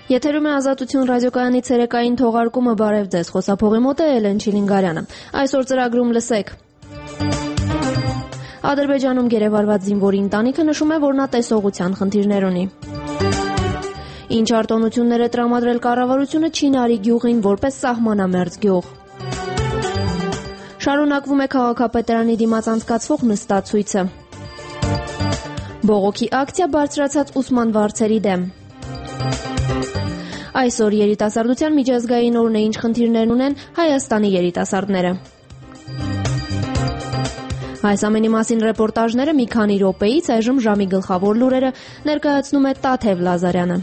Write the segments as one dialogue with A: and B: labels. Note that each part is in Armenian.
A: Եթերում է Ազատություն ռադիոկայանի ցերեկային թողարկումը, բարև ձեզ, խոսափողի մոտ է Էլեն Չիլինգարյանը։ Այսօր ծրագրում լսեք. Ադրբեջանում գերեվարված զինվորի ընտանիքը նշում է, որ նա տեսողության խնդիրներ ունի։ Ինչ արտոնություններ է տրամադրել կառավարությունը Չինարի գյուղին որպես սահմանամերձ գյուղ։ Շարունակվում է քաղաքապետարանի դիմաց անցկացվող նստացույցը։ Բողոքի ակցիա բարձրացած ուսման վարձերի դեմ։ Այսօր երիտասարդության միջազգային օրն է, ինչ խնդիրներ ունեն Հայաստանի երիտասարդները։ Այս ամենի մասին ռեպորտաժները մի քանի րոպեից, այժմ ժամի գլխավոր լուրերը ներկայացնում է Տաթև Լազարյանը։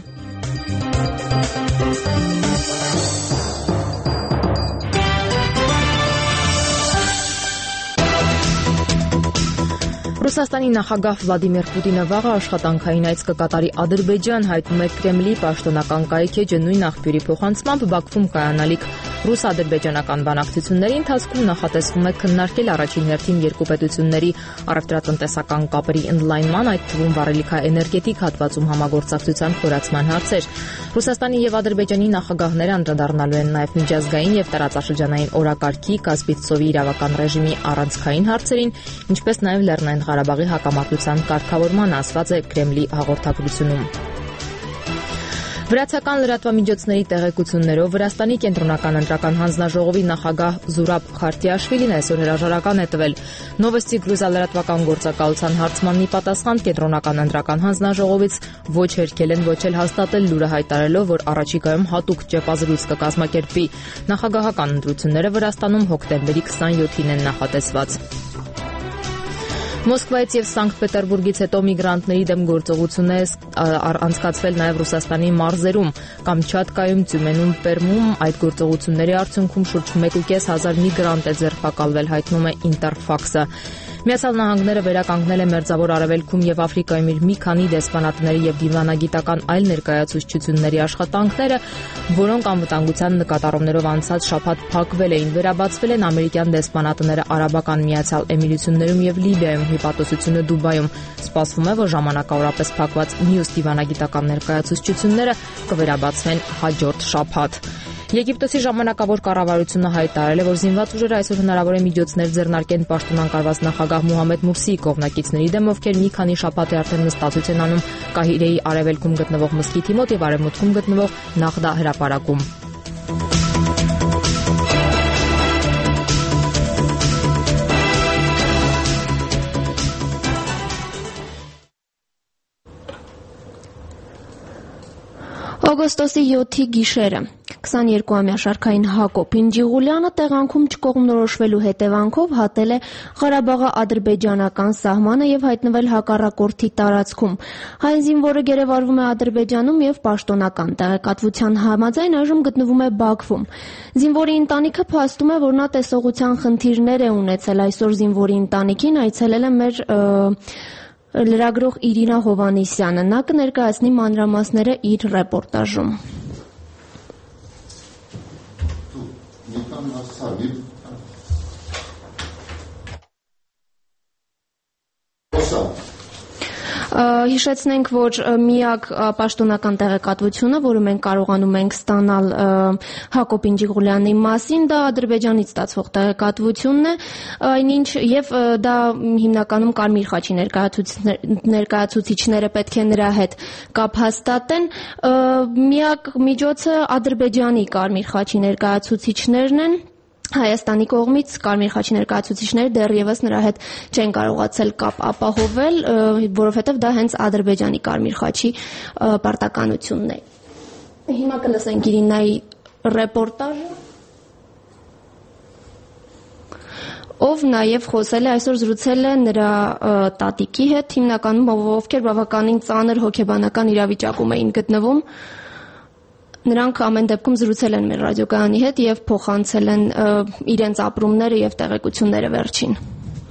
B: Ռուսաստանի նախագահ Վլադիմիր Պուտինը վաղը աշխատանքային այց կկատարի Ադրբեջան, հայտնում է Կրեմլի պաշտոնական կայքեջը, նույն աղբյուրի փոխանցմամբ Բաքվում կայանալիք ռուս-ադրբեջանական բանակցությունների ընթացքում նախատեսվում է քննարկել առաջին հերթին երկու պետությունների առևտրատնտեսական կապերի ընդլայնման, այդ թվում վառելիքաէներգետիկ հատվածում համագործակցության խորացման հարցեր։ Ռուսաստանի եւ Ադրբեջանի նախագահները անդրադառնալու են նաեւ միջազգային եւ տարածաշրջանային օրակարգի, Կասպից իրավական ռեժիմի առանցքային հարցերին, ինչպես նաեւ Լեռնային Ղարաբաղի հակամարտության կարգավորման, ասված է Կրեմլի հաղորդագրությունում։ Վրացական լրատվամիջոցների տեղեկություններով Վրաստանի կենտրոնական ընտրական հանձնաժողովի նախագահ Զուրաբ Խարտիաշվիլին այսօր հրաժարական է տվել։ Նովոստի Գրուզիա լրատվական գործակալության հարցմանն ի պատասխան կենտրոնական ընտրական հանձնաժողովից ոչ հերքել են, ոչ էլ հաստատել լուրը, հայտարարելով, որ առաջիկայում հատուկ ճեպազրույց կկազմակերպվի։ Նախագահական ընտրությունները Վրաստանում հոկտեմբերի 27-ին են նախատեսված։ Մոսկվայից եւ Սանկտ Պետերբուրգից հետո միգրանտների դեմ գործողություն է անցկացվել նաեւ Ռուսաստանի մարզերում, Կամչատկայում, Տյումենում, Պերմում։ Այդ գործողությունների արդյունքում շուրջ 1.5 միգրանտ է ձերբակալվել, հայտնում է Ինտերֆաքսը։ Միացյալ Նահանգները վերականգնել է Մերձավոր Արևելքում եւ Աֆրիկայում իր մի քանի դեսպանատների եւ դիվանագիտական այլ ներկայացուցչությունների աշխատանքները, որոնք անվտանգության նկատառումներով անցած շաբաթ փակվել էին, վերաբացվել են ամերիկյան դեսպանատները Արաբական Միացյալ Էմիրություններում եւ Լիբիայում, հիպատոսությունը Դուբայում։ Սպասվում է, որ ժամանակավորապես փակված մյուս դիվանագիտական ներկայացուցչությունները կվերաբացվեն հաջորդ շաբաթ։ Եգիպտոսի ժամանակավոր կառավարությունը հայտարարել է, որ զինված ուժերը այսօր հնարավոր է միջոցներ ձեռնարկեն պաշտոնակարգված նախագահ Մուհամեդ Մուրսիի կողմնակիցների դեմ, ովքեր մի քանի շաբաթ է արդեն նստածույց են անում Կահիրեի արևելքում գտնվող մզկիթի մոտ եւ արևմուտքում գտնվող Նախդա հրապարակում։
A: Օգոստոսի 7-ի գիշերը 22-ամյա շարքային Հակոբ Ինջիղուլյանը տեղանքում չկողմնորոշվելու հետևանքով հատել է Ղարաբաղի ադրբեջանական սահմանը եւ հայտնվել հակառակորդի տարածքում։ Հայ զինվորը գերեվարվում է Ադրբեջանում եւ պաշտոնական տեղեկատվության համաձայն այժմ գտնվում է Բաքվում։ Զինվորի ընտանիքը փաստում է, որ նա տեսողության խնդիրներ է ունեցել։ Այսօր զինվորի ընտանիքին այցելել է մեր լրագրող Իրինա Հովանեսյանը։ Նա կներկայացնի մանրամասները իր ռեպորտաժում։ Հիշեցնենք, որ միակ պաշտոնական տեղեկատվությունը, որը մենք կարողանում ենք ստանալ Հակոբ Ինջիղուլյանի մասին, դա Ադրբեջանից ստացվող տեղեկատվությունն է, այնինչ եւ դա հիմնականում Կարմիր խաչի ներկայացուցիչները պետք է նրա հետ կապ հաստատեն։ Միակ միջոցը Ադրբեջանի Կարմիր խաչի ներկայացուցիչներն են։ Հայաստանի կողմից Կարմիր խաչի ներկայացուցիչները դեռևս նրա հետ չեն կարողացել կապ ապահովել, որովհետև դա հենց Ադրբեջանի Կարմիր խաչի պարտականությունն է։ Հիմա կլսենք Իրինայի ռեպորտաժը, ով նաև խոսել է, այսօր զրուցել է նրա տատիկի հետ, հիմնականում ովքեր բավականին ծանր հոգեբանական իրավիճակում էին գտնվում։ Նրանք ամեն դեպքում զրուցել են մեր ռադիոկայանի հետ եւ փոխանցել են իրենց ապրումները եւ տեղեկությունները վերջին։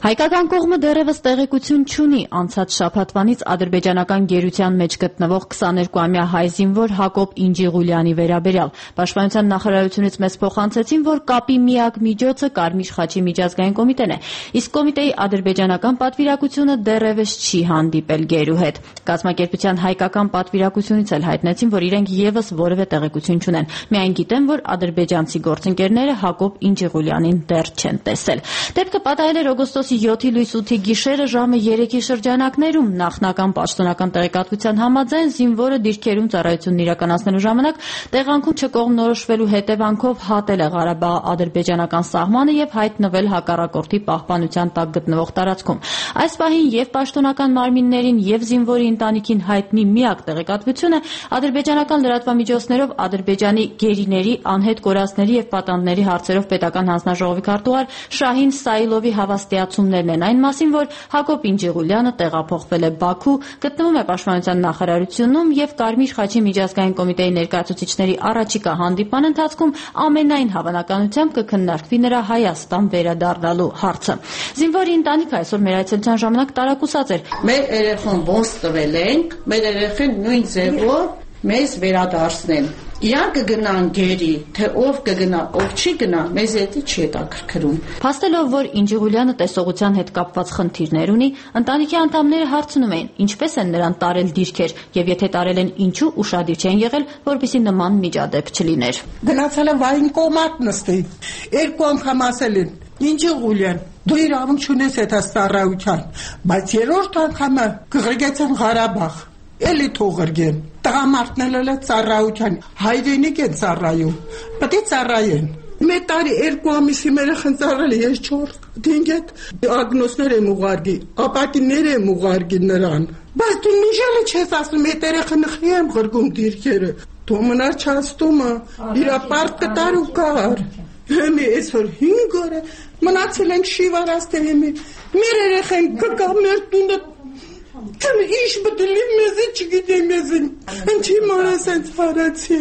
C: Հայկական կողմը դեռևս տեղեկություն չունի անցած շաբաթվանից ադրբեջանական գերության մեջ գտնվող 22-ամյա հայ զինվոր Հակոբ Ինջիղուլյանի վերաբերյալ։ Պաշտպանության նախարարությունից մեզ փոխանցեցին, որ կապի միակ միջոցը Կարմիր խաչի միջազգային կոմիտեն է, իսկ կոմիտեի ադրբեջանական պատվիրակությունը դեռևս չի հանդիպել գերու հետ։ Կազմակերպության հայկական պատվիրակությունից էլ հայտնեցին, որ իրենք եւս որևէ տեղեկություն չունեն։ Միայն գիտեն, որ ադրբեջանցի գործընկերները Հակոբ Ինջիղուլյանին դեռ չեն տեսել։ Դեպքը պատահել էր օգոստոսի 7-ի լույս 8-ի գիշերը ժամը 3-ի շրջանակներում նախնական պաշտոնական տեղեկատվության համաձայն զինվորը դիրքերում ծառայությունն իրականացնելու ժամանակ տեղանքում չկողմնորոշվելու հետևանքով հատել է Ղարաբաղի ադրբեջանական սահմանը եւ հայտնվել հակառակորդի պահպանության տակ գտնվող տարածքում։ Այս պահին եւ պաշտոնական մարմիններին եւ զինվորի ընտանիքին հայտնի միակ տեղեկատվությունը ադրբեջանական լրատվամիջոցներով Ադրբեջանի գերիների, անհետ կորածների եւ պատանդների հարցերով պետական հանձնաժողովի քարտուղար Շահին Սայլովի հավաստիացումներն են այն մասին, որ Հակոբ Ինջիղուլյանը տեղափոխվել է Բաքու, գտնվում է Պաշտպանության նախարարությունում եւ Կարմիր խաչի միջազգային կոմիտեի ներկայացուցիչների առաջիկա հանդիպման ընթացքում ամենայն հավանականությամբ կքննարկվի նրա Հայաստան վերադառնալու հարցը։ Զինվորի ընտանիքը այսօր մեր այցելության ժամանակ տարակուսած էր։
D: Մեր երեխան ոնց տվել ենք, մեր երեխան նույն ձևով մեզ վերադարձնեն։ Իրանք կգնան գերի, թե ով կգնա, ով չի գնա, մեզ հետի չի հետաքրքրում։
C: Փաստելով, որ Ինջիղուլյանը տեսողության հետ կապված խնդիրներ ունի, ընտանիքի անդամները հարցնում էին, ինչպես են նրան տարել դիրքեր, եւ եթե տարել են, ինչու ուշադիր չեն եղել, որպեսզի նման միջադեպ չլիներ։
E: Գնացել եմ վային կոմատ նստի։ Երկու անգամ ասել են. Ինջիղուլյան, դու իրավունք չունես այդ ծառայության, բայց երրորդ անգամը կղրգեցեն Ղարաբաղ։ Էլի թողրգեն։ Տղամարդն էլ ծառայության, հայրենիք են ծառայում, պետք է ծառայեն։ Մեր տարի 2 ամիսի երեխան ծառայել է, ես 4-5 ագնոսներ եմ ուղարկի, ապատիներ եմ ուղարկի նրան։ Բայց դու միշել չես ասում, այդ երեխան խի եմ ղրգում դիրքերը։ Դու մնար չաստումը, իրա պարտ կտար ու կար։ Հեմի այսօր 5 օր է, մնացել ենք շիվարաստե հեմի, մեր երեխան կկա մեր տունը Չեմ ինչ բդելի մեզի չգիտեմ մեզին, ինչի մարես են ծարացի։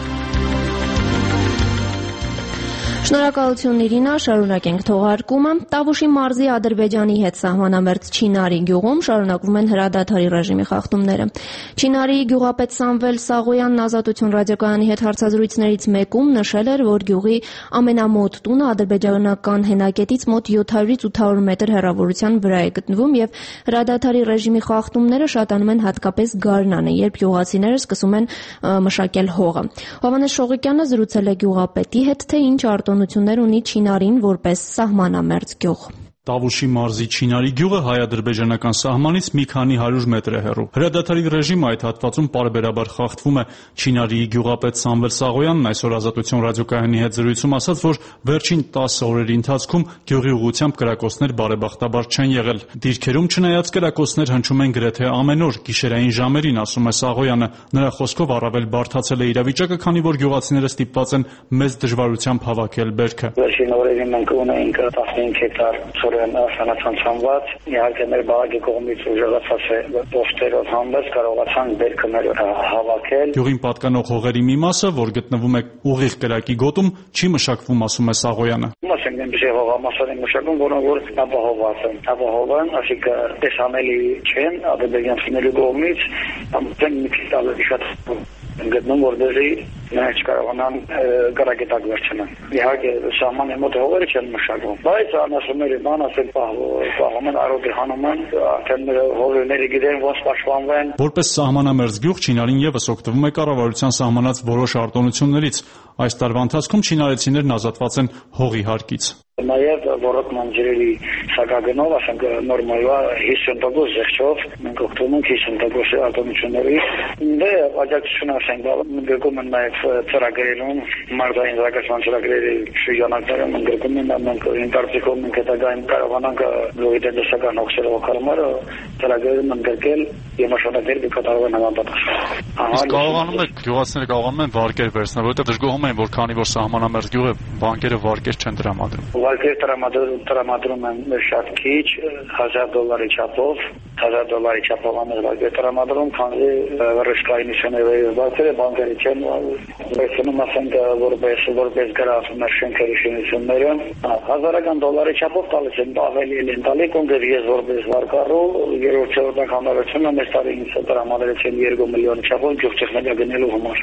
A: Շնորհակալություն Իրինա, շարունակենք թողարկումը։ Տավուշի մարզի Ադրբեջանի հետ սահմանամերձ Չինարի գյուղում շարունակվում են հրադադարի ռեժիմի խախտումները։ Չինարի գյուղապետ Սամվել Սաղոյանն Ազատություն ռադիոկայանի հետ հարցազրույցներից մեկում նշել էր, որ գյուղի ամենամոտ տունը ադրբեջանական հենակետից մոտ 700-ից 800 մետր հեռավորության վրա է գտնվում եւ հրադադարի ռեժիմի խախտումները շատանում են հատկապես գարնանը, երբ գյուղացիները սկսում են մշակել հողը։ Հովհաննես Շողիկյանը զրուցել է գյուղապետի հետ, թե ինչ արտոնություններ ունի Չինարին որպես սահմանամերձ գյուղ։
F: Տավուշի մարզի Չինարի գյուղը հայ-ադրբեջանական սահմանից մի քանի 100 մետր է հեռու։ Հրադադարի ռեժիմը այդ հատվածում պարբերաբար խախտվում է։ Չինարիի գյուղապետ Սամվել Սաղոյանն այսօր Ազատություն ռադիոկայանի հետ զրույցում ասաց, որ վերջին 10 օրերի ընթացքում գյուղի ուղղությամբ կրակոցներ բարեբախտաբար չեն եղել։ Դիրքերում չնայած կրակոցներ հնչում են գրեթե ամեն օր գիշերային ժամերին, ասում է Սաղոյանը։ Նրա խոսքով առավել բարդացել է իրավիճակը, քանի որ գյուղացիները ստիպված են մեծ դժվարությամբ հավաքել բերքը։
G: Վերջին օրերին մենք ունենք 15 հեկտար սանացանցանված, իհարկե մեր բաղակի կողմից ուժեղացած է պոստերով համբերս կարողացան բերքը մեր հավաքել։
F: Գյուղին պատկանող հողերի մի մասը, որ գտնվում է ուղիղ կրակի գոտում, չի մշակվում, ասում է Սաղոյանը։
G: Մասն այնպես հողամասեր են մշակում, որոնք որ ապահովված են։ Ապահովան, այսինքն տեսանելի չեն ադրբեջանցիների կողմից, ամեն մի քիչ ավելի շատ գտնում, որտեղի նրանք չկարողանան գրագետակ վերցնեն։ Իհարկե սահմանի մոտ հողերը չեն մշակվում, բայց անասունների մանասել պահում են, առօրյա հանում են, արդեն հողերները գիտեն ոնց պաշտպանվեն։
F: Որպես սահմանամերձ գյուղ Չինարին եւս օգտվում է կառավարության սահմանած որոշ արտոնություններից։ Այս տարվա ընթացքում չինարեցիներն ազատված են հողի հարկից։
G: Նաև ռոռոկման ջրերի սակագնով, ասենք նորմալվա 50% զեղչով մենք օգտվում ենք 50% արտոնություններից։ Դե աջակցություն ասենք, գրկում են նաև ծրագրերում, մարզային զարգացման ծրագրերի շրջանակներում գրկում են, մենք ինտերնետում մենք հետագայում կարողանանք լողի տնտեսական հոգսերով համար ծրագրերում ընդգրկել եւ աշխատել կատարվեն համապատասխան։
F: Իսկ կարողանում եք գյուղացիները կարողանում են վարկեր վերցնել, որովհետեւ դժգոհում են, որ քանի որ սահմանամերձ գյուղ է, բանկերը վարկեր չեն տրամադրում։
G: Վարկեր տրամադրում են շատ քիչ, $1000 չափով, $1000 չափով ամերիկացի տրամադրում, քանի ռիսկային նշանները բացել է բանկերի չեն վերցնում ասենք որպես գրավում է շենքերի շինությունները $1000 չափով տալիս են ավելի են տալի կոնկրետ ես որպես վարկառու երրորդ համարությունը մեծ տարի ինձ տրամադրել են 2 միլիոն չափով գյուղտեխնիկա գնելու համար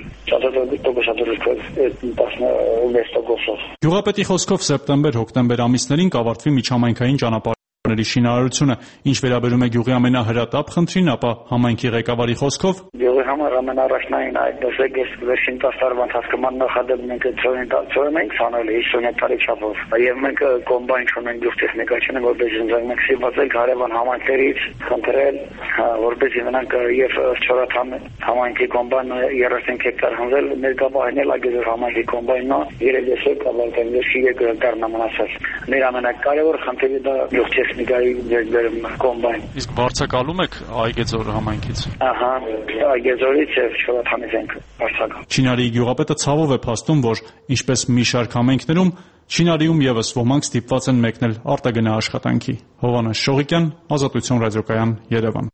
G: 16%.
F: Գյուղապետի խոսքով սեպտեմբեր-հոկտեմբեր ամիսներին կավարտվի միջհամայնքային ճանապարհ շինարարությունը, ինչ վերաբերում է գյուղի ամենահրատապ խնդրին, ապա համայնքի ղեկավարի խոսքով
G: գյուղի համար ամենառաջնային այդ դասեք ես վերջին 10 տարվա ընթացքում նախադեպ մենք ծորեն ենք ցանել 50 տարի չափով եւ մենք կոմբայն ունենք գյուղտեխնիկա չունենք որպես մենք սիվացել հարևան համայնքներից խնդրել որպեսզի նրանք եւ չորաթամ համայնքի կոմբայնը 30 հեկտար հանձել ներկայացնել ագեզոր համայնքի կոմբայնը 3 կավարտել 7 հեկտար մնացած մեր ամենակարևոր խնդիրը դա գյուղտեխնիկայի կոմբայն
F: իսկ վարձակալում եք Այգեձոր համայնքից
G: ահա Այգեձորից եւ չորաթամից ենք վարձակալում
F: Չինարի գյուղապետը ցավով է փաստում որ ինչպես մի շարք համայնքներում Չինարիում եւս ոմանք ստիպված են մեկնել արտագնա աշխատանքի Հովհաննես Շողիկյան Ազատություն ռադիոկայան Երևան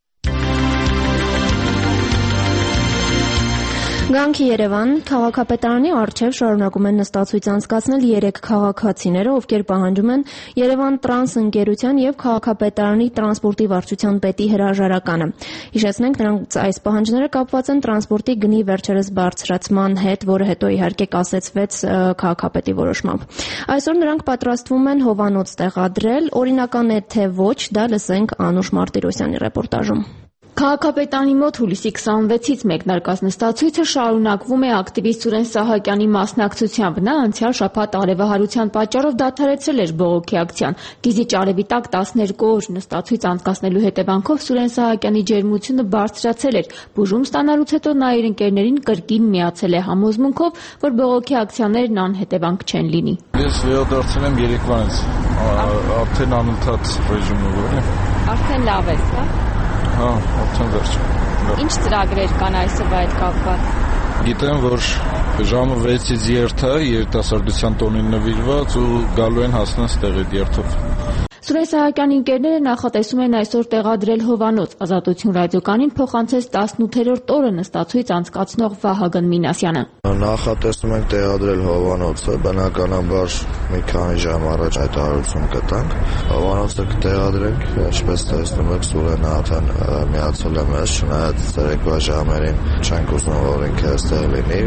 A: Գանքի Երևան քաղաքապետարանի առջև շարունակում են նստացույց անցկացնել 3 քաղաքացիները, ովքեր պահանջում են Երևան տրանս ընկերության եւ քաղաքապետարանի տրանսպորտի վարչության պետի հրաժարականը։ Հիշեցնենք, նրանց այս պահանջները կապված են տրանսպորտի գնի վերջերս բարձրացման հետ, որը հետո իհարկե կասեցվեց քաղաքապետի որոշմամբ։ Այսօր նրանք պատրաստվում են հովանոց տեղադրել, օրինական է թե ոչ, դա լսենք Անուշ Մարտիրոսյանի ռեպորտաժում։
C: Քաղաքապետարանի մոտ հուլիսի 26-ից մեկնարկած նստացույցը շարունակվում է ակտիվիստ Սուրեն Սահակյանի մասնակցությամբ։ Նա անցյալ շաբաթ արևահարության պատճառով դադարեցրել էր բողոքի ակցիան։ Դիզիչ արևի տակ 12 օր նստացույց անցկացնելու հետևանքով Սուրեն Սահակյանի ջերմությունը բարձրացել էր։ Բուժում ստանալուց հետո նա իր ընկերներին կրկին միացել է համոզմունքով, որ բողոքի ակցիաներն անհետևանք չեն լինի։
H: Ես վերադարձել եմ երեկվանից, արդեն անընդհատ ռեժիմով եմ։
C: Արդեն լավ է, հա։
H: Հա, արդեն վերջ։
C: Ինչ ծրագրեր կան այսօրվա հետ կապված։
H: Գիտեմ, որ ժամը 6-ից երթը երիտասարդության տոնին նվիրված ու գալու են հասնեն ստեղ այդ երթով։
C: Սուրեն Սահակյանի ընկերները նախատեսում են այսօր տեղադրել հովանոց։ Ազատություն ռադիոկանին փոխանցեց 18-րդ օրը նստացույց անցկացնող Վահագն Մինասյանը։
I: Նախատեսում ենք տեղադրել հովանոցը, բնականաբար մի քանի ժամ առաջ հայտարարություն կտանք։ Հովանոցը կտեղադրենք, ինչպես տեսնում եք, Սուրենը արդեն միացել է մեզ, չնայած ցերեկվա ժամերին չենք ուզում, որ ինքը այստեղ լինի,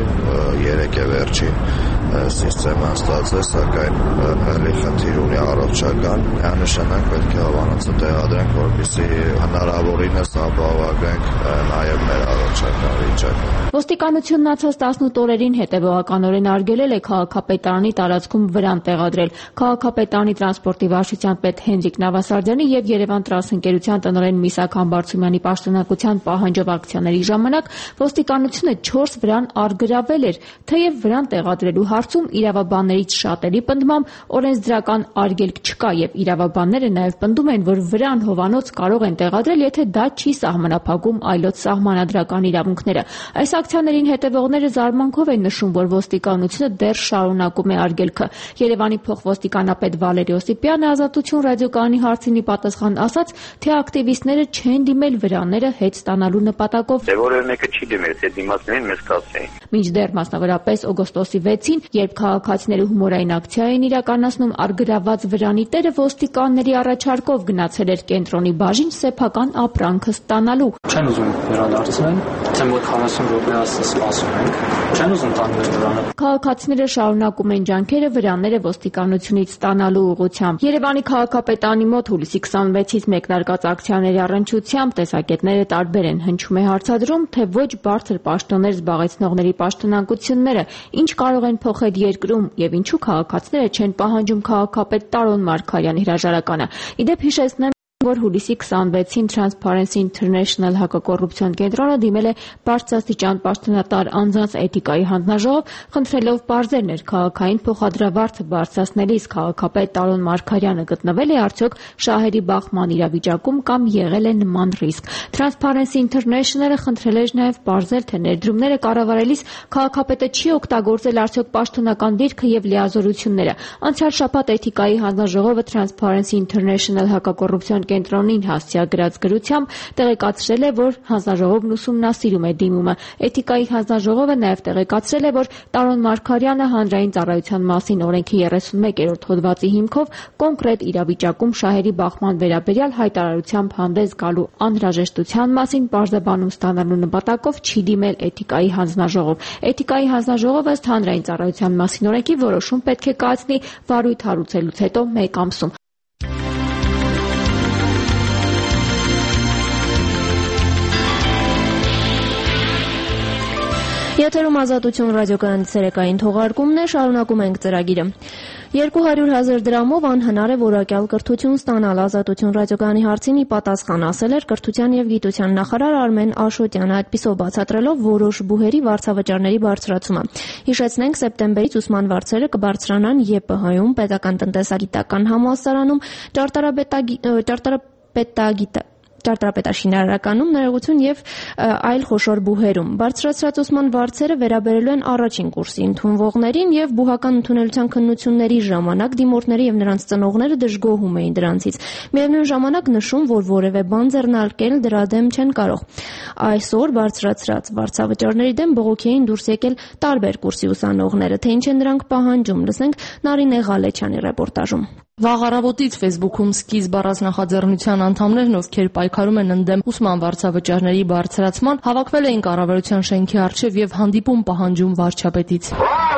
I: 3 է վերջին սիստեման ստացել, սակայն ելի խնդիր ունի առողջական, նշանակ պետք է հովանոցը տեղադրենք, որպեսզի հնարավորինս ապահովենք նաև մեր առողջական վիճակը։
C: Ոստիկանությունն անցած 18 օրերին հետևողականորեն արգելել է քաղաքապետարանի տարածքում վրան տեղադրել։ Քաղաքապետարանի տրանսպորտի վարչության պետ Հենրիկ Նավասարդյանի եւ Երևան տրանս ընկերության տնօրեն Միսակ Համբարձումյանի պաշտոնակության պահանջով ակցիաների ժամանակ ոստիկանությունը 4 վրան արգրավել էր, թեև վրան տեղադրելու հարցում իրավաբաններից շատերի պնդմամբ օրենսդրական արգելք չկա եւ իրավաբանները նաեւ պնդում են, որ վրան հովանոց կարող են տեղադրել, եթե դա չի սահմանափակում այլոց սահմանադրական իրավունքները։ Այս ակցիաներին հետևողները զարմանքով են նշում, որ ոստիկանությունը դեռ շարունակում է արգելքը։ Երևանի փոխոստիկանապետ Վալերի Օսիպյանը Ազատություն ռադիոկայանի հարցին ի պատասխան ասաց, թե ակտիվիստները չեն դիմել վրաները հետ ստանալու նպատակով։
J: Դե որևէ մեկը չի դիմել, թե դիմացներին մեզ կասեին։
C: Մինչդեռ մասնավորապես օգոստոսի 6-ին, երբ քաղաքացիները հումորային ակցիա էին իրականացնում, արգրաված վրանի տերը ոստիկանների առաջարկով գնացել էր կենտրոնի բաժին սեփական ապրանքը ստանալու։
K: Չեն ուզում վերադարձնել, թե մոտ 40 րոպե սպասում ենք։ Չեն ուզում տանել վրանը։
C: Քաղաքացիները շարունակում են ջանքերը վրաները ոստիկանությունից ստանալու ուղղությամբ։ Երևանի քաղաքապետարանի մոտ հուլիսի 26-ից մեկնարկած ակցիաների առնչությամբ տեսակետները տարբեր են։ Հնչում է հարցադրում, թե ոչ բարձր պաշտոններ զբաղեցնողների պաշտոնակությունները ինչ կարող են փոխել երկրում եւ ինչու քաղաքացիները չեն պահանջում քաղաքապետ Տարոն Մարգարյանի հրաժարականը։ Իդեպ հիշեցնեմ, որ հուլիսի 26-ին Transparency International հակակոռուպցիոն կենտրոնը դիմել է բարձրաստիճան պաշտոնատար անձանց էթիկայի հանձնաժողով, խնդրելով պարզել ներքաղաքային փոխադրավարձը բարձրացնելիս քաղաքապետ Տարոն Մարգարյանը գտնվել է արդյոք շահերի բախման իրավիճակում կամ եղել է նման ռիսկ։ Transparency International-ը խնդրել էր նաև պարզել, թե ներդրումները կառավարելիս քաղաքապետը չի օգտագործել արդյոք պաշտոնական դիրքը եւ լիազորությունները։ Անցյալ շաբաթ էթիկայի հանձնաժողովը Transparency International հակակոռուպցիոն կենտրոնին հասցեակ գրած գրությամբ տեղեկացրել է, որ հանձնաժողովն ուսումնասիրում է դիմումը։ Էթիկայի հանձնաժողովը նաև տեղեկացրել է, որ Տարոն Մարգարյանը հանրային ծառայության մասին օրենքի 31-րդ հոդվածի հիմքով կոնկրետ իրավիճակում շահերի բախման վերաբերյալ հայտարարությամբ հանդես գալու անհրաժեշտության մասին պարզաբանում ստանալու նպատակով չի դիմել Էթիկայի հանձնաժողով։ Էթիկայի հանձնաժողովը ըստ հանրային ծառայության մասին օրենքի որոշում պետք է կայացնի վարույթ հարուցելուց հետո 1 ամսում։
A: Եթերում Ազատություն ռադիոկայանի ցերեկային թողարկումն է, շարունակում ենք ծրագիրը։ 200,000 դրամով անհնար է որակյալ կրթություն ստանալ։ Ազատություն ռադիոկայանի հարցին ի պատասխան ասել էր կրթության եւ գիտության նախարար Արմեն Աշոտյանը, այդպիսով բացատրելով որոշ բուհերի վարձավճարների բարձրացումը։ Հիշեցնենք, սեպտեմբերից ուսման վարձերը կբարձրանան ԵՊՀ-ում, Պետական տնտեսագիտական համալսարանում, ճարտարապետաշինարարականում, ներողություն եւ այլ խոշոր բուհերում։ Բարձրացրած ուսման վարձերը վերաբերելու են առաջին կուրսի ընդունվողներին եւ բուհական ընդունելության քննությունների ժամանակ դիմորդները եւ նրանց ծնողները դժգոհում էին դրանցից։ Միևնույն ժամանակ նշում, որ որևէ բան ձեռնարկել դրա դեմ չեն կարող։ Այսօր բարձրացրած վարձավճարների դեմ բողոքի էին դուրս եկել տարբեր կուրսի ուսանողները, թե ինչ են նրանք պահանջում։ Լսենք Նարինե Ղալեչյանի ռեպորտաժում։
B: Վաղ առավոտից Facebook-ում սկիզբ առած նախաձեռնության անդամներն, ովքեր պայքարում են ընդդեմ ուսման վարձավճարների բարձրացման, հավաքվել էին կառավարության շենքի առջև եւ հանդիպում պահանջում վարչապետից։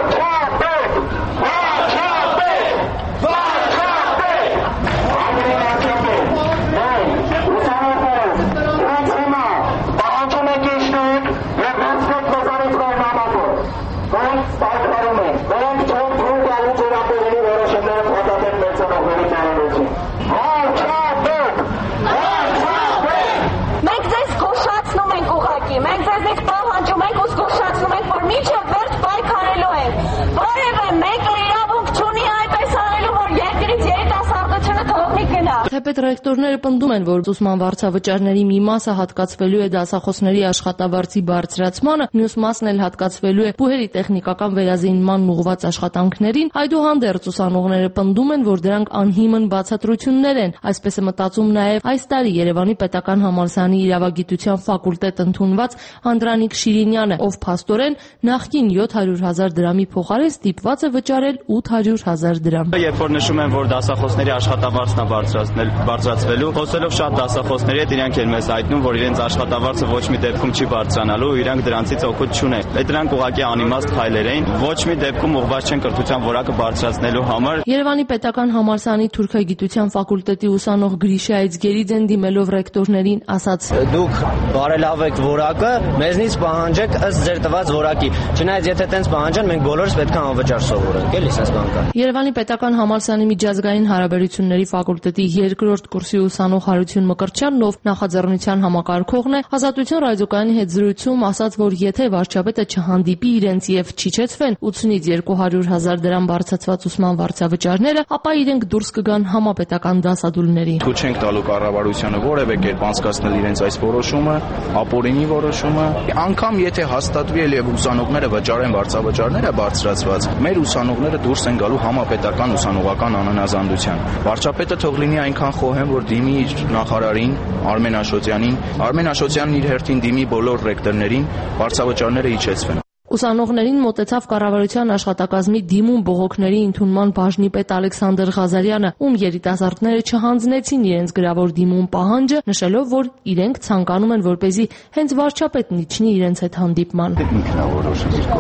B: Թեպետ ռեկտորները պնդում են, որ ուսման վարձավճարների մի մասը հատկացվելու է դասախոսների աշխատավարձի բարձրացմանը, մյուս մասն էլ հատկացվելու է բուհերի տեխնիկական վերազինմանն ուղղված աշխատանքներին։ Այդուհանդերձ ուսանողները պնդում են, որ դրանք անհիմն բացատրություններ են։ Այսպես է մտածում նաև այս տարի Երևանի Պետական համալսարանի իրավագիտության ֆակուլտետ ընդունված Անդրանիկ Շիրինյանը, ով փաստորեն նախկին 700,000 դրամի փոխարեն ստիպված է վճարել 800,000 դրամ։
L: Երբ որ նշում են, որ դասախոսների աշխատավարձն է բարձրացվելու, խոսելով շատ դասախոսների հետ, իրանք էլ մեզ հայտնում, որ իրենց աշխատավարձը ոչ մի դեպքում չի բարձրանալու, իրանք դրանցից օգուտ չունեն։ Դրանք ուղղակի անիմաստ քայլեր էին, ոչ մի դեպքում ուղղված չեն կրթության որակը բարձրացնելու համար։
B: Երևանի Պետական համալսարանի թուրքագիտության ֆակուլտետի ուսանող Գրիշա Այցգերիձեն դիմելով ռեկտորներին ասաց.
M: Դուք բարելավեք որակը, մեզնից պահանջեք ըստ ձեր տված որակի։ Չնայած եթե տենց պահանջան, մենք բոլորս պետք է անվճար սովորենք, էլի sense բան կա։
B: Երևանի Պետական համալսարանի միջազգային հարաբերությունների ֆակուլտետի երկրորդ կուրսի ուսանող Հարություն Մկրտչյանն, ով նախաձեռնության համակարգողն է, Ազատություն ռադիոկայանի հետ զրույցում ասաց, որ եթե վարչապետը չհանդիպի իրենց եւ չիջեցվեն 80-ից 200,000 դրամ բարձրացված ուսման վարձավճարները, ապա իրենք դուրս կգան համապետական դասադուլների։
H: Թույլ չենք տալու կառավարությանը որևէ կերպ անցկացնել իրենց այս որոշումը, ապօրինի որոշումը, անգամ եթե հաստատվի եւ ուսանողները վճարեն վարձավճարները բարձրացված, մեր ուսանողները դուրս են գալու համապետական ուսանողական անհնազանդության։ Վարչապետը թող լինի այնքան խոհեմ, որ դիմի իր նախարարին Արմեն Աշոտյանին, Արմեն Աշոտյանն իր հերթին դիմի բոլոր ռեկտորներին, վարձավճարները իջեցվեն։
B: Ուսանողներին մոտեցավ կառավարության աշխատակազմի դիմում բողոքների ընդունման բաժնի պետ Ալեքսանդր Ղազարյանը, ում երիտասարդները չհանձնեցին իրենց գրավոր դիմում պահանջը, նշելով, որ իրենք ցանկանում են, որպեսզի հենց վարչապետն իջնի իրենց հետ հանդիպման։
N: Ինքնավորոշում իր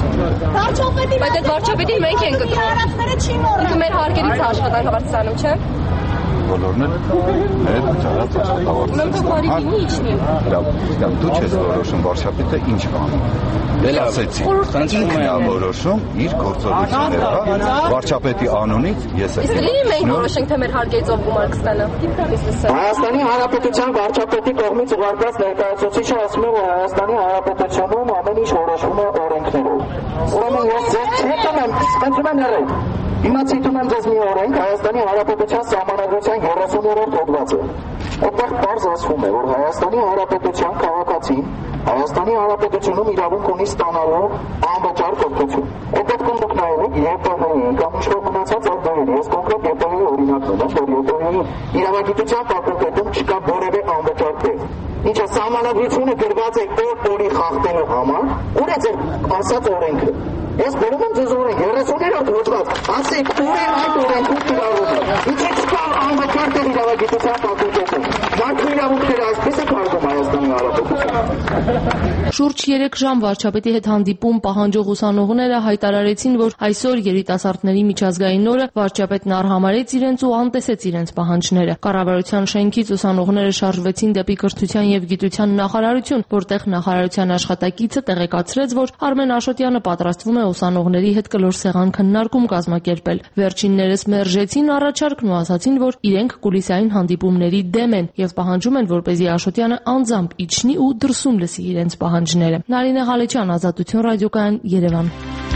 N: կողմից։ Բայց այդ վարչապետին մենք ենք գտնում։ Մեր հարկերից աշխատանք բարձրանում, չէ՞։
O: Բոլորն են մեր վճարած աշխատավարձը։ Դու չես որոշում վարչապետը ինչ անում։ Դե ասեցի, ինքն է որոշում իր գործողությունները, վարչապետի անունից ես եմ։
N: Իսկ լինի մենք որոշենք, թե մեր հարկերից ով գումար կստանա։
P: Հայաստանի Հանրապետության վարչապետի կողմից ուղարկված ներկայացուցիչը ասում է, որ Հայաստանի Հանրապետությունում ամեն ինչ որոշվում է օրենքներով։ Ուրեմն ես ձեզ չեմ խնդրում եմ եռեք։ Հիմա ցիտում եմ ձեզ մի օրենք Հայաստանի Հանրապետության Սահմանադրության 30-րդ հոդվածը։ Որտեղ բարձ ասվում է, որ Հայաստանի Հանրապետության քաղաքացին Հայաստանի Հանրապետությունում իրավունք ունի ստանալու անվճար կրթություն։ Այդ դեպքում դուք նայեք ԵՊՀ-ի կամ ինչ-որ մնացած այլ դեպքեր, ես կոնկրետ ԵՊՀ-ի օրինակն եմ, որ ԵՊՀ-ի իրավագիտության ֆակուլտետում չկա որևէ անվճար տեղ։ Ինչը սահմանադրությունը գրված է օր-օրի խախտելու համար, ուր է ձեր ասած օրենքը։ Ես բերում եմ ձեզ օրենք 30-րդ հոդված, ասեք ուր է այդ օրենքում կիրառումը։ Ինչի՞ չկա անվճար տեղ իրավագիտության ֆակուլտետում։ Մարդու իրավունքները այսպես է քարոզում Հայաստանի Հանրապետությունը։
B: Շուրջ 3 ժամ վարչապետի հետ հանդիպում պահանջող ուսանողները հայտարարեցին, որ այսօր երիտասարդների միջազգային օրը վարչապետն արհամարեց իրենց ու անտեսեց իրենց պահանջները։ Կառավարության շենքից ուսանողները շարժվեցին դեպի կրթության եւ գիտության նախարարություն, որտեղ նախարարության աշխատակիցը տեղեկացրեց, որ Արմեն Աշոտյանը պատրաստվում է ուսանողների հետ կլոր սեղան քննարկում կազմակերպել։ Վերջիններս մերժեցին առաջարկն ու ասացին, որ իրենք կուլիսային հանդիպումների դեմ են եւ պահանջում են, որպեսզի Աշոտյանը անձամբ իջնի ու դրսում լսի իրենց պահանջները։ Նարինե Ղալեչյան, Ազատություն ռադիոկայան, Երևան։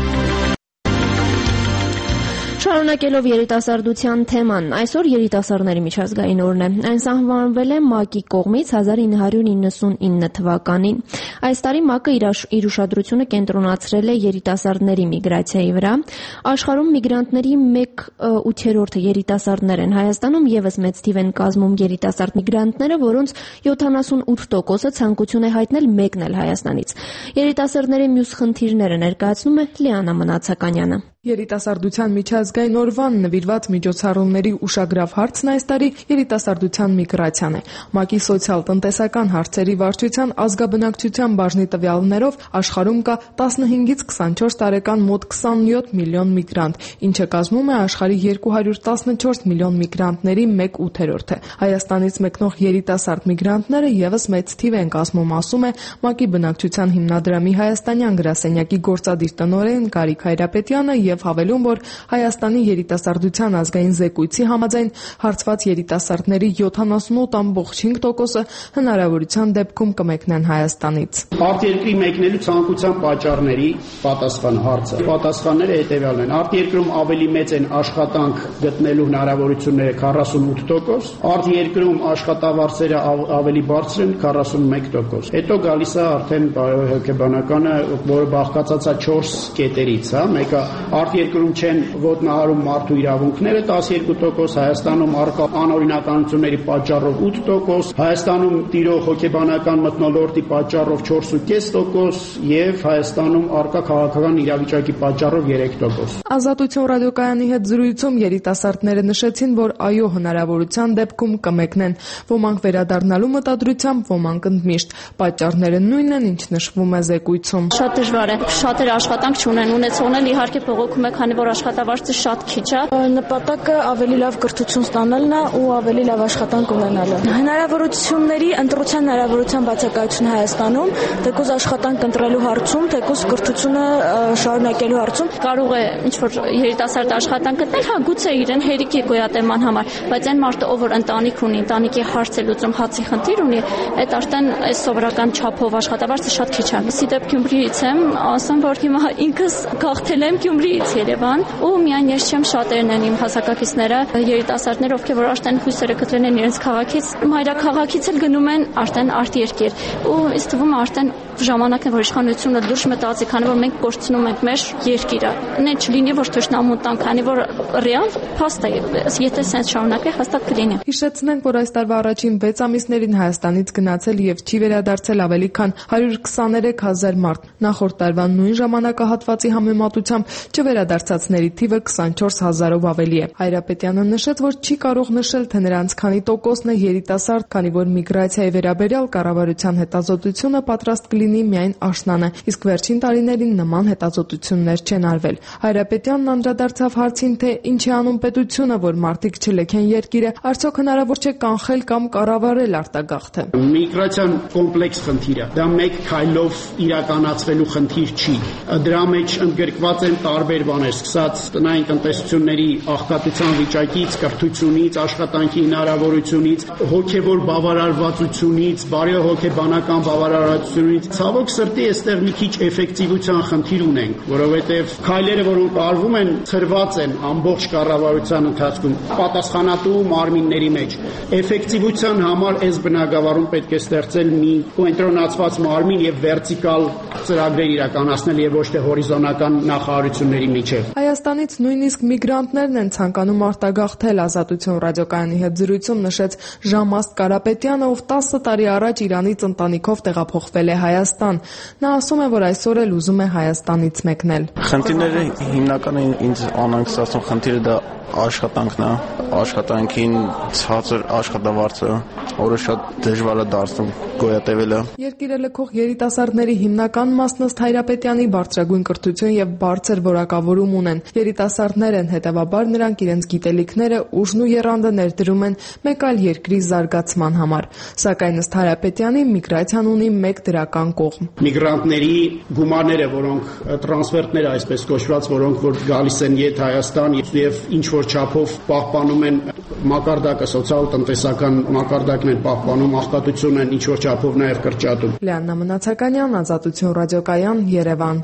A: Շարունակելով երիտասարդության թեման, այսօր երիտասարդների միջազգային օրն է։ Այն սահմանվել է ՄԱԿ-ի կողմից 1999 թվականին։ Այս տարի ՄԱԿ-ը իր ուշադրությունը կենտրոնացրել է երիտասարդների միգրացիայի վրա։ Աշխարհում միգրանտների 1/8-ը երիտասարդներ են։ Հայաստանում եւս մեծ թիվ են կազմում երիտասարդ միգրանտները, որոնց 78%-ը ցանկություն է հայտնել մեկնել Հայաստանից։ Երիտասարդների մյուս խնդիրները ներկայացնում է Լիանա Մնացականյանը։
Q: Երիտասարդության միջազգային օրվան նվիրված միջոցառումների ուշագրավ հարցն այս տարի երիտասարդության միգրացիան է։ ՄԱԿ-ի սոցիալ-տնտեսական հարցերի վարչության ազգաբնակչության բաժնի տվյալներով աշխարհում կա 15-ից 24 տարեկան մոտ 27 միլիոն միգրանտ, ինչը կազմում է աշխարհի 214 միլիոն միգրանտների 1/8-ը։ Հայաստանից մեկնող երիտասարդ միգրանտները եւս մեծ թիվ են կազմում, ասում է ՄԱԿ-ի բնակչության հիմնադրամի հայաստանյան գրասենյակի գործադիր տնօրեն Կարիկ Հայրապետյանը եւ հավելում, որ Հայաստանի երիտասարդության ազգային զեկույցի համաձայն հարցված երիտասարդների 78.5%-ը հնարավորության դեպքում կմեկնեն Հայաստանից։
R: Արտերկրի մեկնելու ցանկության պատճառների հարցը։ Պատասխանները հետեւյալն են։ Արտերկրում ավելի մեծ են աշխատանք գտնելու հնարավորությունները 48%, արտերկրում աշխատավարձերը ավելի բարձր են 41%։ Հետո գալիս է արդեն հոգեբանականը, որը բաղկացած է 4 կետերից, մեկը արտերկրում չեն ոտնահարում մարդու իրավունքները 12%, Հայաստանում առկա անօրինականությունների պատճառով 8%, Հայաստանում տիրող հոգեբանական մթնոլորտի պատճառով 4.5% եւ Հայաստանում առկա քաղաքական իրավիճակի պատճառով 3%։
Q: Ազատություն ռադիոկայանի հետ զրույցում երիտասարդները նշեցին, որ այո, հնարավորության դեպքում կմեկնեն, ոմանք վերադառնալու մտադրությամբ, ոմանք ընդմիշտ։ Պատճառները նույնն են, ինչ նշվում է զեկույցում։
S: Շատ դժվար է, շատերը աշխատանք չունեն, ունեցողն էլ իհարկե փողոքում է, քանի որ աշխատավարձը շատ քիչ է։
T: Նպատակը ավելի լավ կրթություն ստանալն է ու ավելի լավ աշխատանք ունենալը։ Հնարավորությունների ընտրության հնարավորության բացակայությունը Հայաստանում, թեկուզ աշխատանք ընտրելու հարցում, թեկուզ կրթությունը շարունակելու հարցում
S: կարող է ինչ-որ երիտասարդ աշխատանք գտնել, հա գուցե իրեն հերիքի գոյատևման համար, բայց այն մարդը, ով որ ընտանիք ունի, ընտանիքի հարց է լուծում, հացի խնդիր ունի, այդ արդեն այս սովորական չափով աշխատավարձը շատ քիչ է։ Սիդեպ Գյումրիից եմ, ասեմ, որ հիմա ինքս գաղթել եմ Գյումրիից Երևան, ու միայն ես չեմ, շատերն են իմ հասակակիցները, երիտասարդներ, ովքեր որ արդեն հույսերը գտել են իրենց քաղաքից, մայրաքաղաքից էլ գնում են արդեն արտերկիր։ Ու ինձ թվում է արդեն ժամանակն է, որ իշխանությունը դուրս մտածի, քանի որ մենք կորցնում ենք մեր երկիրը։ Նե չլինի, որ թշնամու տան, քանի որ ռեալ փաստ է, եթե սենց շարունակվի, հաստատ կլինի։
Q: Հիշեցնենք, որ այս տարվա առաջին 6 ամիսներին Հայաստանից գնացել եւ չի վերադարձել ավելի քան 123,000 մարդ։ Նախորդ տարվա նույն ժամանակահատվածի համեմատությամբ չվերադարձածների թիվը 24,000-ով ավելի է։ Հայրապետյանը նշեց, որ չի կարող նշել, թե նրանց քանի տոկոսն է երիտասարդ, քանի որ միգրացիայի վերաբերյալ կառավարության հետազոտությունը պատրաստ կլինի միայն աշնանը, իսկ վերջին տարիներին նման հետազոտություններ չեն արվել։ Հայրապետյանն անդրադարձավ հարցին, թե ինչ է անում պետությունը, որ մարդիկ չլքեն երկիրը, արդյոք հնարավոր չէ կանխել կամ կառավարել արտագաղթը։
R: Միգրացիան կոմպլեքս խնդիր է, դա մեկ քայլով իրականացվելու խնդիր չի։ Դրա մեջ ընդգրկված են տարբեր բաներ, սկսած տնային տնտեսությունների աղքատության վիճակից, կրթությունից, աշխատանքի հնարավորությունից, հոգևոր բավարարվածությունից, բարոյահոգեբանական բավարարվածությունից։ Ցավոք սրտի այստեղ մի քիչ էֆեկտիվության խնդիր ունենք, որովհետև քայլերը, որոնք արվում են, ծրված են ամբողջ կառավարության ընթացքում պատասխանատու մարմինների մեջ։ Էֆեկտիվության համար այս բնագավառում պետք է ստեղծել մի կենտրոնացված մարմին եւ վերտիկալ ծրագրեր իրականացնել եւ ոչ թե հորիզոնական նախարարությունների միջև։
Q: Հայաստանից նույնիսկ միգրանտներն են ցանկանում արտագաղթել Ազատություն ռադիոկայանի հետ զրույցում նշեց Ժամաստ Կարապետյանը, ով 10 տարի առաջ Իրանից ընտանիքով տեղափոխվել է Հայաստան։ Նա ասում է, որ այսօր էլ ուզում է Հայաստանից մեկնել։
H: Խնդիրները հիմնականը ինձ անհանգստացնում խնդիրը դա աշխատանքն է, աշխատանքին ցածր աշխատավարձը, որը շատ դժվար է դարձնում գոյատևելը։
Q: Երկիրը լքող երիտասարդների հիմնական մասն ըստ Հայրապետյանի բարձրագույն կրթություն եւ բարձր որակավորում ունեն։ Երիտասարդներ են, հետեւաբար նրանք իրենց գիտելիքները, ուժն ու եռանդը ներդրում են մեկ այլ երկրի զարգացման համար։ Սակայն ըստ Հայրապետյանի միգրացիան ունի մեկ դրական կողմ։
R: Միգրանտների գումարները, որոնք տրանսֆերտներ այսպես կոչված, որոնք որ գալիս են յետ Հայաստան եւ ինչ որ չափով պահպանում են մակարդակը, սոցիալ-տնտեսական մակարդակն են պահպանում, աղքատությունն են ինչ որ չափով նաեւ կրճատում։
Q: Լիաննա Մնացականյան, Ազատություն ռադիոկայան, Երևան։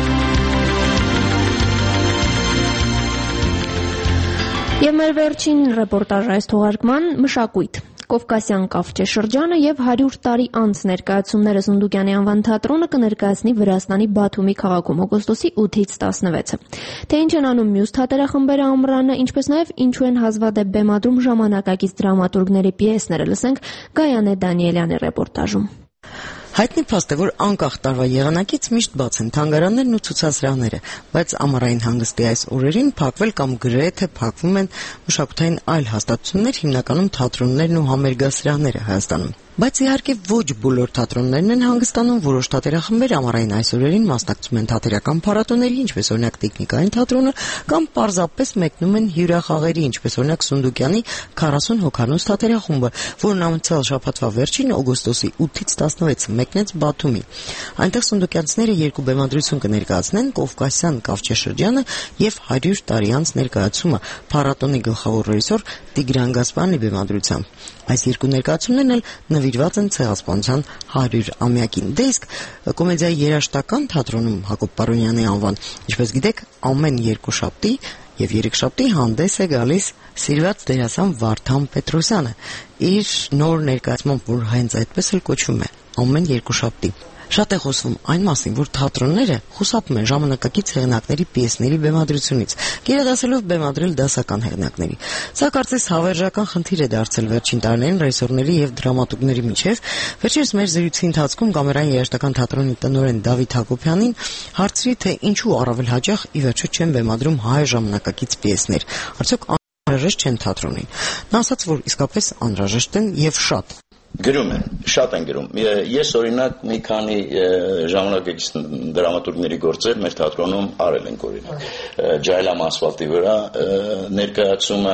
A: Եվ մեր վերջին ռեպորտաժը այս թողարկման մշակույթ։ Կովկասյան կավճե շրջանը եւ 100 տարի անց ներկայացումները Սունդուկյանի անվան թատրոնը կներկայացնի Վրաստանի Բաթումի քաղաքում օգոստոսի 8-ից 16-ը։ Թե ինչ են անում մյուս թատերախմբերը ամռանը, ինչպես նաեւ ինչու են հազվադեպ բեմադրում ժամանակակից դրամատուրգների պիեսները, լսենք Գայանե Դանիելյանի ռեպորտաժում։
U: Հայտնի փաստ է, որ անկախ տարվա եղանակից միշտ բաց են թանգարաններն ու ցուցասրահները, բայց ամառային հանգստի այս օրերին փակվել կամ գրեթե փակվում են մշակութային այլ հաստատություններ, հիմնականում թատրոններն ու համերգասրահները Հայաստանում։ Բայց իհարկե ոչ բոլոր թատրոններն են հանգստանում, որոշ թատերախմբեր ամառային այս օրերին մասնակցում են թատերական փառատոների, ինչպես օրինակ Տեխնիկային թատրոնը, կամ պարզապես մեկնում են հյուրախաղերի, ինչպես օրինակ Սունդուկյանի 40 հոգանոց թատերախումբը, որն անցյալ շաբաթվա վերջին օգոստոսի 8-ից 16-ը մեկնեց Բաթումի։ Այնտեղ սունդուկյանցները երկու բեմադրություն կներկայացնեն Կովկասյան կավճե շրջանը եւ 100 տարի անց ներկայացումը փառատոնի գլխավոր ռեժիսոր Տիգրան Գասպարյանի բեմադրությամբ։ Այս երկու ներկայացումներն էլ նվիրված են ցեղասպանության 100-ամյակին։ Դե իսկ կոմեդիայի երաժշտական թատրոնում Հակոբ Պարոնյանի անվան, ինչպես գիտեք, ամեն երկուշաբթի եւ երեքշաբթի հանդես է գալիս սիրված դերասան Վարդան Պետրոսյանը իր նոր ներկայացմամբ, որ հենց այդպես էլ կոչվում է ամեն երկուշաբթի։ Շատ է խոսվում այն մասին, որ թատրոնները խուսափում են ժամանակակից հեղինակների պիեսների բեմադրությունից, գերադասելով բեմադրել դասական հեղինակների։ Սա կարծես հավերժական խնդիր է դարձել վերջին տարիներին ռեժիսորների եւ դրամատուրգների միջև։ Վերջերս մեր զրույցի ընթացքում Կամերային երաժշտական թատրոնի տնօրեն Դավիթ Հակոբյանին հարցրի, թե ինչու առավել հաճախ ի վերջո չեն բեմադրում հայ ժամանակակից պիեսներ։ Արդյոք անհրաժեշտ չեն թատրոնին։ Նա ասաց, որ իսկապես անհրաժեշտ են եւ շատ։
V: Գրում են, շատ են գրում։ Ես օրինակ մի քանի ժամանակակից դրամատուրգների գործեր մեր թատրոնում արել ենք օրինակ։ Ջայլամ ասֆալտի վրա ներկայացումը,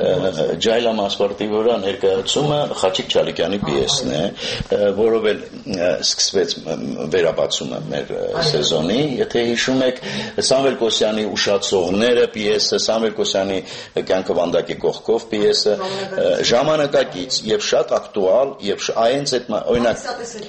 V: Ջայլամ ասֆալտի վրա ներկայացումը Խաչիկ Չալիկյանի պիեսն է, որով էլ սկսվեց վերաբացումը մեր սեզոնի։ Եթե հիշում եք, Սամվել Կոսյանի Ուշացողները պիեսը, Սամվել Կոսյանի Կյանքը վանդակի կողքով պիեսը, ժամանակակից եւ շատ ակտուալ եւ այնց այդ օրինակ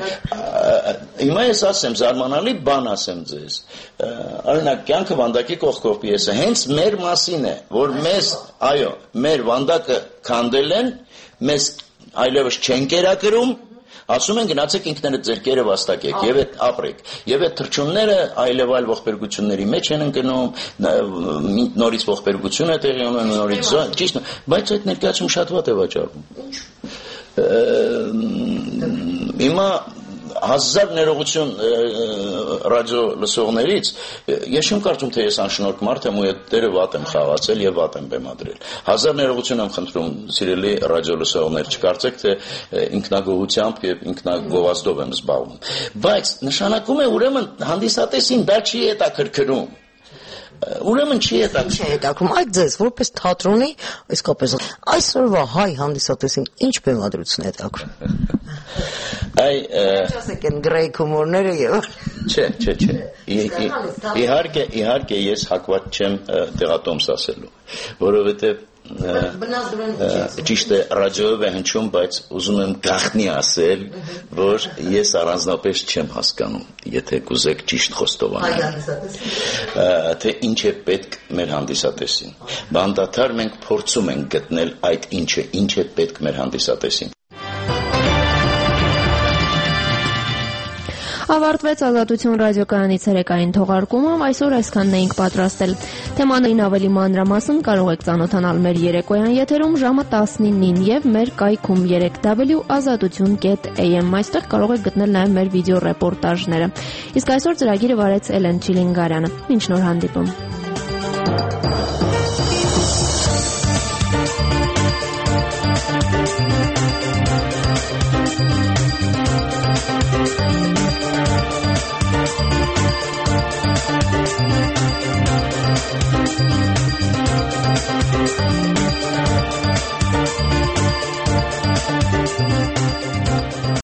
V: հիմա ես ասեմ զարմանալի բան ասեմ ձեզ օրինակ Կյանքը վանդակի կողքով պիեսը հենց մեր մասին է որ մեզ այո մեր վանդակը քանդել են մեզ այլևս չեն կերակրում ասում են գնացեք ինքներդ ձեր կերը վաստակեք եւ այդ ապրեք եւ այդ թռչունները այլև այլ ողբերգությունների մեջ են ընկնում նորից ողբերգություն է տեղի ունենում նորից ճիշտ բայց այդ ներկայացում շատ վատ է վաճառվում Հիմա հազար ներողություն ռադիո լսողներից ես չեմ կարծում թե ես անշնորհք մարդ եմ ու այդ դերը վատ եմ խաղացել եւ վատ եմ բեմադրել հազար ներողություն եմ խնդրում սիրելի ռադիո լսողներ չկարծեք թե ինքնագոհությամբ եւ ինքնագովազդով եմ զբաղվում բայց նշանակում է ուրեմն հանդիսատեսին դա չի հետաքրքրում Ուրեմն չի
U: հետաքրքրում այդ ձեզ որպես թատրոնի իսկապես այսօրվա հայ հանդիսատեսին ինչ բեմադրություն է հետաքրքրում ասեք են գրեյք հումորները եւ
V: չէ իհարկե ես հակված չեմ տեղատոմս ասելու որովհետեւ ճիշտ է ռադիոյով է հնչում բայց ուզում եմ գաղտնի ասել որ ես առանձնապես չեմ հասկանում եթե կուզեք ճիշտ խոստովանել թե ինչ է պետք մեր հանդիսատեսին բանդաթար մենք փորձում ենք գտնել այդ ինչ է պետք մեր հանդիսատեսին
A: Ավարտվեց Ազատություն ռադիոկայանի ցերեկային թողարկումը, այսօր այսքանն էինք պատրաստել։ Թեմաներին ավելի մանրամասն կարող եք ծանոթանալ մեր երեկոյան եթերում ժամը 19-ին եւ մեր կայքում 3w.azatutun.am, այստեղ կարող եք գտնել նաեւ մեր վիդեո ռեպորտաժները։ Իսկ այսօր ծրագիրը վարեց Էլեն Չիլինգարյանը։ Մինչ նոր հանդիպում։